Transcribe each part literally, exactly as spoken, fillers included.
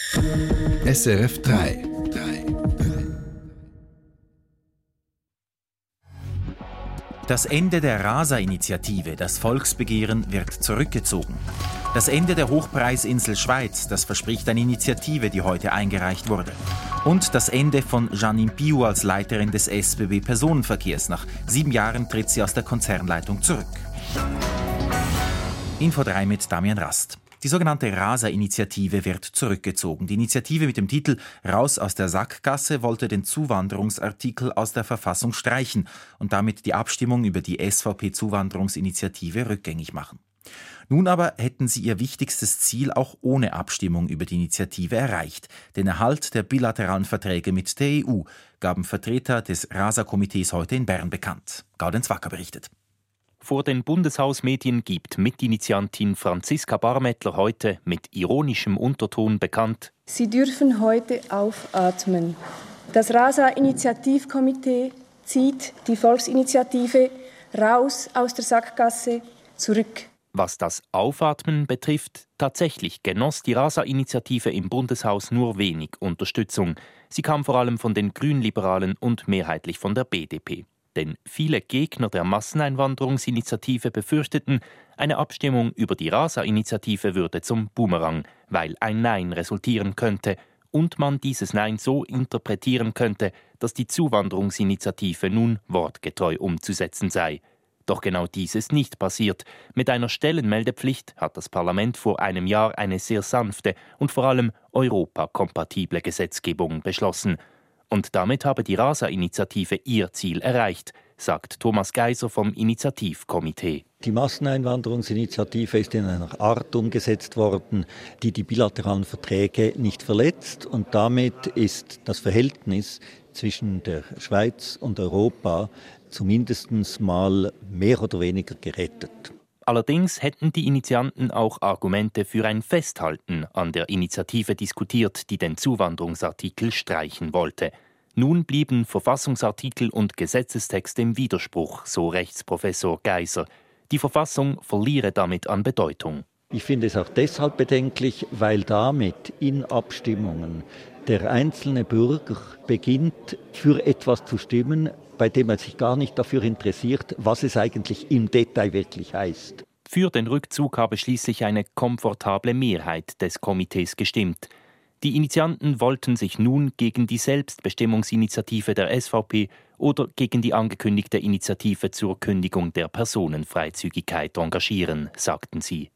S R F drei. Das Ende der Rasa-Initiative, das Volksbegehren, wird zurückgezogen. Das Ende der Hochpreisinsel Schweiz, das verspricht eine Initiative, die heute eingereicht wurde. Und das Ende von Jeanine Piou als Leiterin des S B B Personenverkehrs. Nach sieben Jahren tritt sie aus der Konzernleitung zurück. Info drei mit Damian Rast. Die sogenannte Rasa-Initiative wird zurückgezogen. Die Initiative mit dem Titel »Raus aus der Sackgasse« wollte den Zuwanderungsartikel aus der Verfassung streichen und damit die Abstimmung über die S V P-Zuwanderungsinitiative rückgängig machen. Nun aber hätten sie ihr wichtigstes Ziel auch ohne Abstimmung über die Initiative erreicht. Den Erhalt der bilateralen Verträge mit der E U gaben Vertreter des Rasa-Komitees heute in Bern bekannt. Gaudenz Wacker berichtet. Vor den Bundeshausmedien gibt Mitinitiantin Franziska Barmettler heute mit ironischem Unterton bekannt: Sie dürfen heute aufatmen. Das Rasa-Initiativkomitee zieht die Volksinitiative raus aus der Sackgasse zurück. Was das Aufatmen betrifft, tatsächlich genoss die Rasa-Initiative im Bundeshaus nur wenig Unterstützung. Sie kam vor allem von den Grünliberalen und mehrheitlich von der B D P. Denn viele Gegner der Masseneinwanderungsinitiative befürchteten, eine Abstimmung über die Rasa-Initiative würde zum Bumerang, weil ein Nein resultieren könnte und man dieses Nein so interpretieren könnte, dass die Zuwanderungsinitiative nun wortgetreu umzusetzen sei. Doch genau dies ist nicht passiert. Mit einer Stellenmeldepflicht hat das Parlament vor einem Jahr eine sehr sanfte und vor allem europakompatible Gesetzgebung beschlossen. Und damit habe die Rasa-Initiative ihr Ziel erreicht, sagt Thomas Geiser vom Initiativkomitee. Die Masseneinwanderungsinitiative ist in einer Art umgesetzt worden, die die bilateralen Verträge nicht verletzt. Und damit ist das Verhältnis zwischen der Schweiz und Europa zumindest mal mehr oder weniger gerettet. Allerdings hätten die Initianten auch Argumente für ein Festhalten an der Initiative diskutiert, die den Zuwanderungsartikel streichen wollte. Nun blieben Verfassungsartikel und Gesetzestext im Widerspruch, so Rechtsprofessor Geiser. Die Verfassung verliere damit an Bedeutung. Ich finde es auch deshalb bedenklich, weil damit in Abstimmungen der einzelne Bürger beginnt, für etwas zu stimmen, bei dem er sich gar nicht dafür interessiert, was es eigentlich im Detail wirklich heißt. Für den Rückzug habe schließlich eine komfortable Mehrheit des Komitees gestimmt. Die Initianten wollten sich nun gegen die Selbstbestimmungsinitiative der S V P oder gegen die angekündigte Initiative zur Kündigung der Personenfreizügigkeit engagieren, sagten sie.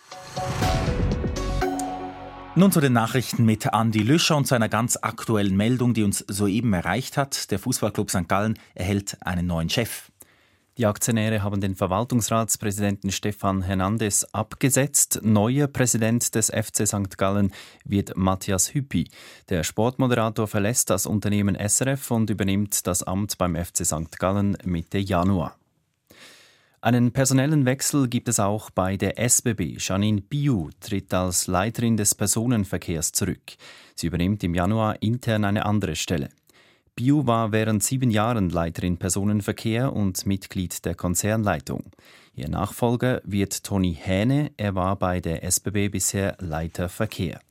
Nun zu den Nachrichten mit Andi Lüscher und zu einer ganz aktuellen Meldung, die uns soeben erreicht hat. Der Fußballclub Sankt Gallen erhält einen neuen Chef. Die Aktionäre haben den Verwaltungsratspräsidenten Stefan Hernandez abgesetzt. Neuer Präsident des F C Sankt Gallen wird Matthias Hüppi. Der Sportmoderator verlässt das Unternehmen S R F und übernimmt das Amt beim F C Sankt Gallen Mitte Januar. Einen personellen Wechsel gibt es auch bei der S B B. Jeanine Piou tritt als Leiterin des Personenverkehrs zurück. Sie übernimmt im Januar intern eine andere Stelle. Piou war während sieben Jahren Leiterin Personenverkehr und Mitglied der Konzernleitung. Ihr Nachfolger wird Toni Hähne, er war bei der S B B bisher Leiter Verkehr.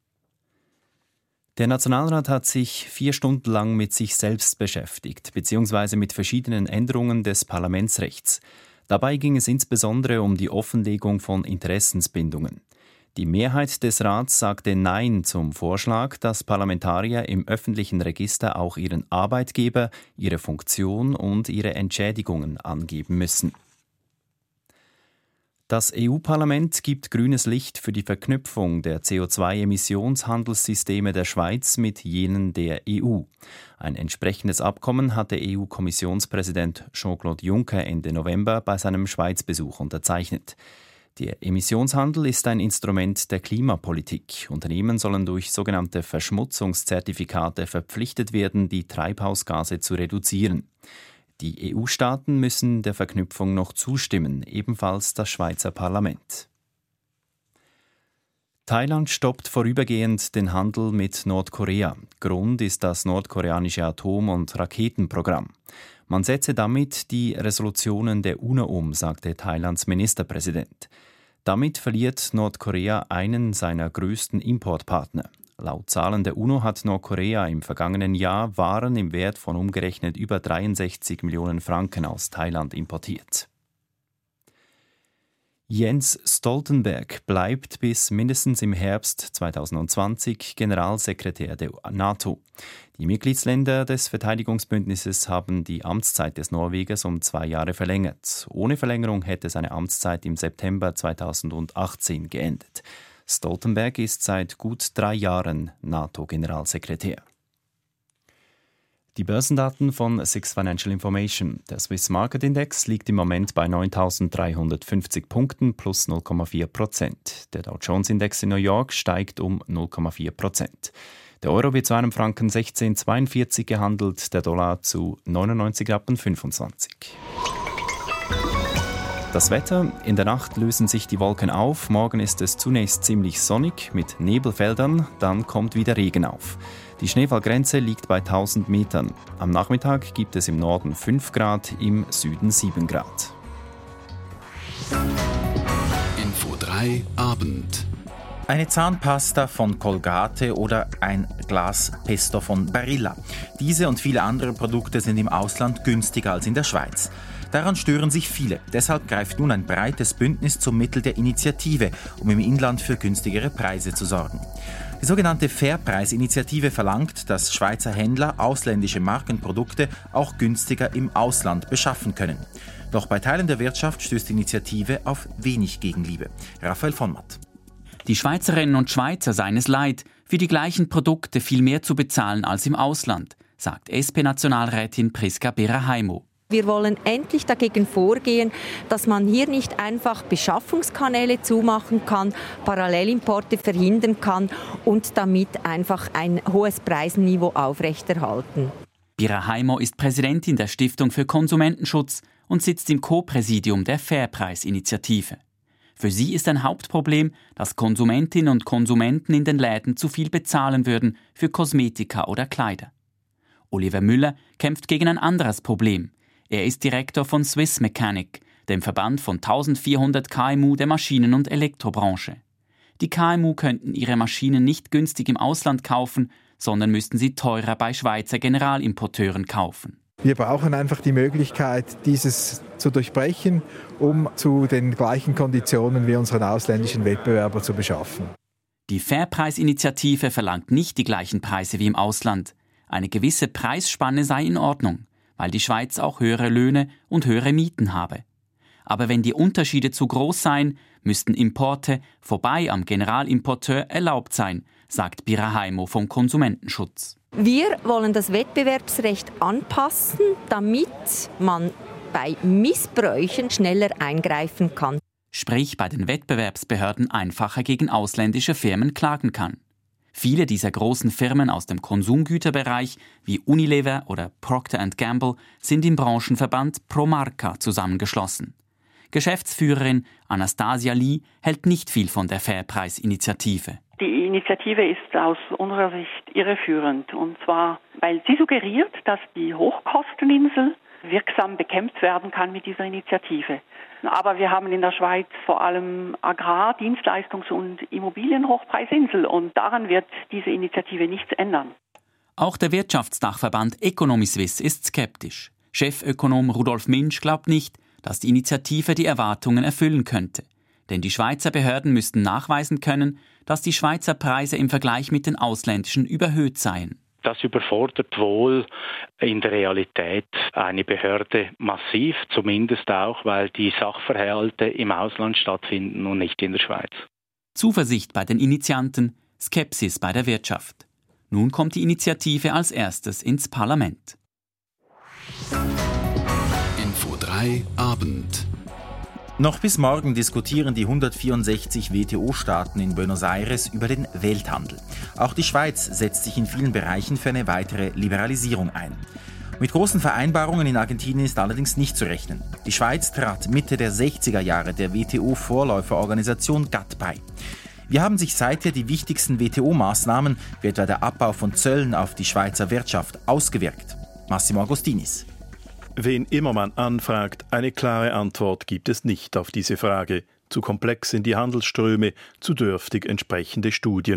Der Nationalrat hat sich vier Stunden lang mit sich selbst beschäftigt, beziehungsweise mit verschiedenen Änderungen des Parlamentsrechts. Dabei ging es insbesondere um die Offenlegung von Interessensbindungen. Die Mehrheit des Rats sagte Nein zum Vorschlag, dass Parlamentarier im öffentlichen Register auch ihren Arbeitgeber, ihre Funktion und ihre Entschädigungen angeben müssen. Das E U-Parlament gibt grünes Licht für die Verknüpfung der C O zwei Emissionshandelssysteme der Schweiz mit jenen der E U. Ein entsprechendes Abkommen hat der E U-Kommissionspräsident Jean-Claude Juncker Ende November bei seinem Schweizbesuch unterzeichnet. Der Emissionshandel ist ein Instrument der Klimapolitik. Unternehmen sollen durch sogenannte Verschmutzungszertifikate verpflichtet werden, die Treibhausgase zu reduzieren. Die E U-Staaten müssen der Verknüpfung noch zustimmen, ebenfalls das Schweizer Parlament. Thailand stoppt vorübergehend den Handel mit Nordkorea. Grund ist das nordkoreanische Atom- und Raketenprogramm. Man setze damit die Resolutionen der UNO um, sagte Thailands Ministerpräsident. Damit verliert Nordkorea einen seiner größten Importpartner. Laut Zahlen der UNO hat Nordkorea im vergangenen Jahr Waren im Wert von umgerechnet über dreiundsechzig Millionen Franken aus Thailand importiert. Jens Stoltenberg bleibt bis mindestens im Herbst zweitausendzwanzig Generalsekretär der NATO. Die Mitgliedsländer des Verteidigungsbündnisses haben die Amtszeit des Norwegers um zwei Jahre verlängert. Ohne Verlängerung hätte seine Amtszeit im September zweitausendachtzehn geendet. Stoltenberg ist seit gut drei Jahren NATO-Generalsekretär. Die Börsendaten von Six Financial Information. Der Swiss Market Index liegt im Moment bei neuntausenddreihundertfünfzig Punkten plus null Komma vier Prozent. Der Dow Jones Index in New York steigt um null Komma vier Prozent. Der Euro wird zu einem Franken sechzehn Komma zweiundvierzig gehandelt, der Dollar zu neunundneunzig Komma fünfundzwanzig. Das Wetter: In der Nacht lösen sich die Wolken auf. Morgen ist es zunächst ziemlich sonnig mit Nebelfeldern, dann kommt wieder Regen auf. Die Schneefallgrenze liegt bei tausend Metern. Am Nachmittag gibt es im Norden fünf Grad, im Süden sieben Grad. Info drei Abend. Eine Zahnpasta von Colgate oder ein Glas Pesto von Barilla. Diese und viele andere Produkte sind im Ausland günstiger als in der Schweiz. Daran stören sich viele. Deshalb greift nun ein breites Bündnis zum Mittel der Initiative, um im Inland für günstigere Preise zu sorgen. Die sogenannte Fairpreis-Initiative verlangt, dass Schweizer Händler ausländische Markenprodukte auch günstiger im Ausland beschaffen können. Doch bei Teilen der Wirtschaft stößt die Initiative auf wenig Gegenliebe. Raphael von Matt. Die Schweizerinnen und Schweizer seien es leid, für die gleichen Produkte viel mehr zu bezahlen als im Ausland, sagt S P-Nationalrätin Priska Beraheimo. Wir wollen endlich dagegen vorgehen, dass man hier nicht einfach Beschaffungskanäle zumachen kann, Parallelimporte verhindern kann und damit einfach ein hohes Preisniveau aufrechterhalten. Beraheimo ist Präsidentin der Stiftung für Konsumentenschutz und sitzt im Co-Präsidium der Fairpreis-Initiative. Für sie ist ein Hauptproblem, dass Konsumentinnen und Konsumenten in den Läden zu viel bezahlen würden für Kosmetika oder Kleider. Oliver Müller kämpft gegen ein anderes Problem. Er ist Direktor von Swiss Mechanic, dem Verband von eintausendvierhundert K M U der Maschinen- und Elektrobranche. Die K M U könnten ihre Maschinen nicht günstig im Ausland kaufen, sondern müssten sie teurer bei Schweizer Generalimporteuren kaufen. Wir brauchen einfach die Möglichkeit, dieses zu durchbrechen, um zu den gleichen Konditionen wie unseren ausländischen Wettbewerber zu beschaffen. Die Fairpreis-Initiative verlangt nicht die gleichen Preise wie im Ausland. Eine gewisse Preisspanne sei in Ordnung, weil die Schweiz auch höhere Löhne und höhere Mieten habe. Aber wenn die Unterschiede zu groß seien, müssten Importe vorbei am Generalimporteur erlaubt sein, sagt Beraheimo vom Konsumentenschutz. Wir wollen das Wettbewerbsrecht anpassen, damit man bei Missbräuchen schneller eingreifen kann. Sprich, bei den Wettbewerbsbehörden einfacher gegen ausländische Firmen klagen kann. Viele dieser großen Firmen aus dem Konsumgüterbereich wie Unilever oder Procter and Gamble sind im Branchenverband Promarca zusammengeschlossen. Geschäftsführerin Anastasia Lee hält nicht viel von der Fairpreis-Initiative. Die Initiative ist aus unserer Sicht irreführend. Und zwar, weil sie suggeriert, dass die Hochkosteninsel wirksam bekämpft werden kann mit dieser Initiative. Aber wir haben in der Schweiz vor allem Agrar-, Dienstleistungs- und Immobilienhochpreisinsel und daran wird diese Initiative nichts ändern. Auch der Wirtschaftsdachverband Economy-Suisse ist skeptisch. Chefökonom Rudolf Minsch glaubt nicht, dass die Initiative die Erwartungen erfüllen könnte. Denn die Schweizer Behörden müssten nachweisen können, dass die Schweizer Preise im Vergleich mit den ausländischen überhöht seien. Das überfordert wohl in der Realität eine Behörde massiv, zumindest auch, weil die Sachverhalte im Ausland stattfinden und nicht in der Schweiz. Zuversicht bei den Initianten, Skepsis bei der Wirtschaft. Nun kommt die Initiative als erstes ins Parlament. Info drei Abend. Noch bis morgen diskutieren die hundertvierundsechzig W T O-Staaten in Buenos Aires über den Welthandel. Auch die Schweiz setzt sich in vielen Bereichen für eine weitere Liberalisierung ein. Mit großen Vereinbarungen in Argentinien ist allerdings nicht zu rechnen. Die Schweiz trat Mitte der sechziger Jahre der W T O-Vorläuferorganisation G A T T bei. Wie haben sich seither die wichtigsten W T O-Maßnahmen, wie etwa der Abbau von Zöllen auf die Schweizer Wirtschaft, ausgewirkt? Massimo Agostinis. Wen immer man anfragt, eine klare Antwort gibt es nicht auf diese Frage. Zu komplex sind die Handelsströme, zu dürftig entsprechende Studien.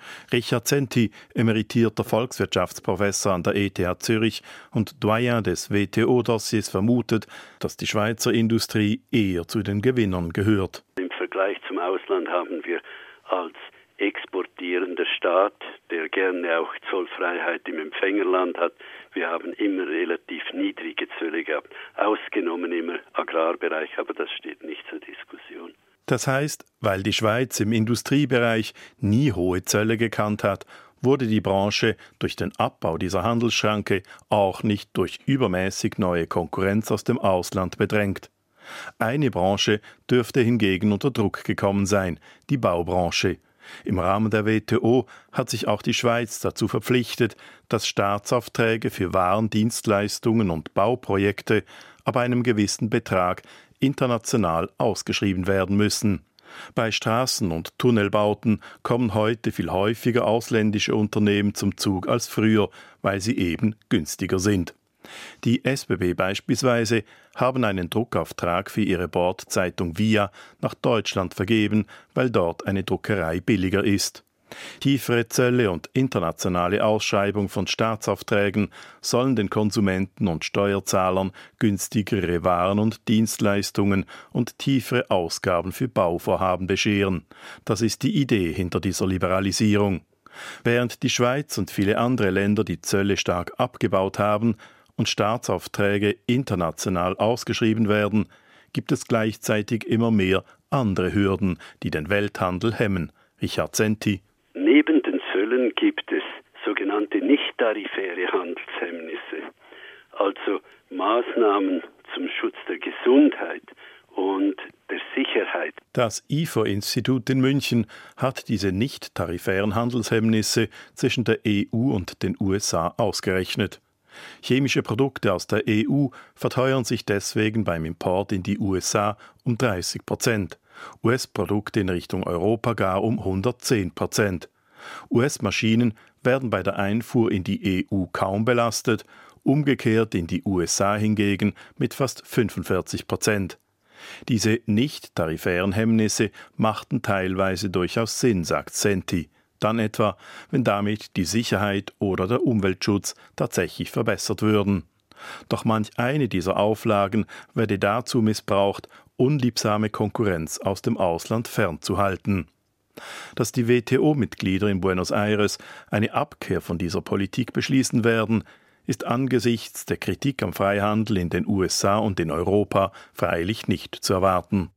Richard Zenti, emeritierter Volkswirtschaftsprofessor an der E T H Zürich und Doyen des W T O-Dossiers, vermutet, dass die Schweizer Industrie eher zu den Gewinnern gehört. Im Vergleich zum Ausland haben wir als exportierender Staat, der gerne auch Zollfreiheit im Empfängerland hat, wir haben immer relativ niedrige Zölle gehabt, ausgenommen im Agrarbereich, aber das steht nicht zur Diskussion. Das heißt, weil die Schweiz im Industriebereich nie hohe Zölle gekannt hat, wurde die Branche durch den Abbau dieser Handelsschranke auch nicht durch übermäßig neue Konkurrenz aus dem Ausland bedrängt. Eine Branche dürfte hingegen unter Druck gekommen sein, die Baubranche. Im Rahmen der W T O hat sich auch die Schweiz dazu verpflichtet, dass Staatsaufträge für Waren, Dienstleistungen und Bauprojekte ab einem gewissen Betrag international ausgeschrieben werden müssen. Bei Straßen- und Tunnelbauten kommen heute viel häufiger ausländische Unternehmen zum Zug als früher, weil sie eben günstiger sind. Die S B B beispielsweise haben einen Druckauftrag für ihre Bordzeitung Via nach Deutschland vergeben, weil dort eine Druckerei billiger ist. Tiefere Zölle und internationale Ausschreibung von Staatsaufträgen sollen den Konsumenten und Steuerzahlern günstigere Waren und Dienstleistungen und tiefere Ausgaben für Bauvorhaben bescheren. Das ist die Idee hinter dieser Liberalisierung. Während die Schweiz und viele andere Länder die Zölle stark abgebaut haben und Staatsaufträge international ausgeschrieben werden, gibt es gleichzeitig immer mehr andere Hürden, die den Welthandel hemmen. Richard Zenti. Neben den Zöllen gibt es sogenannte nicht-tarifäre Handelshemmnisse, also Maßnahmen zum Schutz der Gesundheit und der Sicherheit. Das I F O-Institut in München hat diese nicht-tarifären Handelshemmnisse zwischen der E U und den U S A ausgerechnet. Chemische Produkte aus der E U verteuern sich deswegen beim Import in die U S A um dreißig Prozent. U S-Produkte in Richtung Europa gar um hundertzehn Prozent. U S-Maschinen werden bei der Einfuhr in die E U kaum belastet, umgekehrt in die U S A hingegen mit fast fünfundvierzig Prozent. Diese nicht-tarifären Hemmnisse machten teilweise durchaus Sinn, sagt Zenti. Dann etwa, wenn damit die Sicherheit oder der Umweltschutz tatsächlich verbessert würden. Doch manch eine dieser Auflagen werde dazu missbraucht, unliebsame Konkurrenz aus dem Ausland fernzuhalten. Dass die W T O-Mitglieder in Buenos Aires eine Abkehr von dieser Politik beschließen werden, ist angesichts der Kritik am Freihandel in den U S A und in Europa freilich nicht zu erwarten.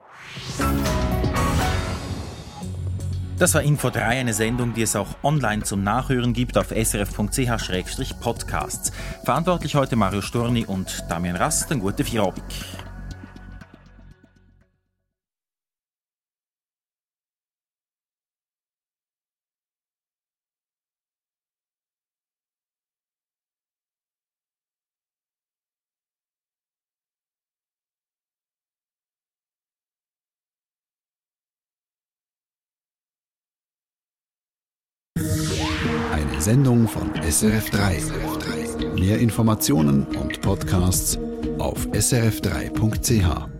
Das war Info drei, eine Sendung, die es auch online zum Nachhören gibt auf s r f punkt c h slash podcasts. Verantwortlich heute Mario Storni und Damian Rast. Eine gute Feierabend. Eine Sendung von S R F drei. Mehr Informationen und Podcasts auf s r f drei punkt c h.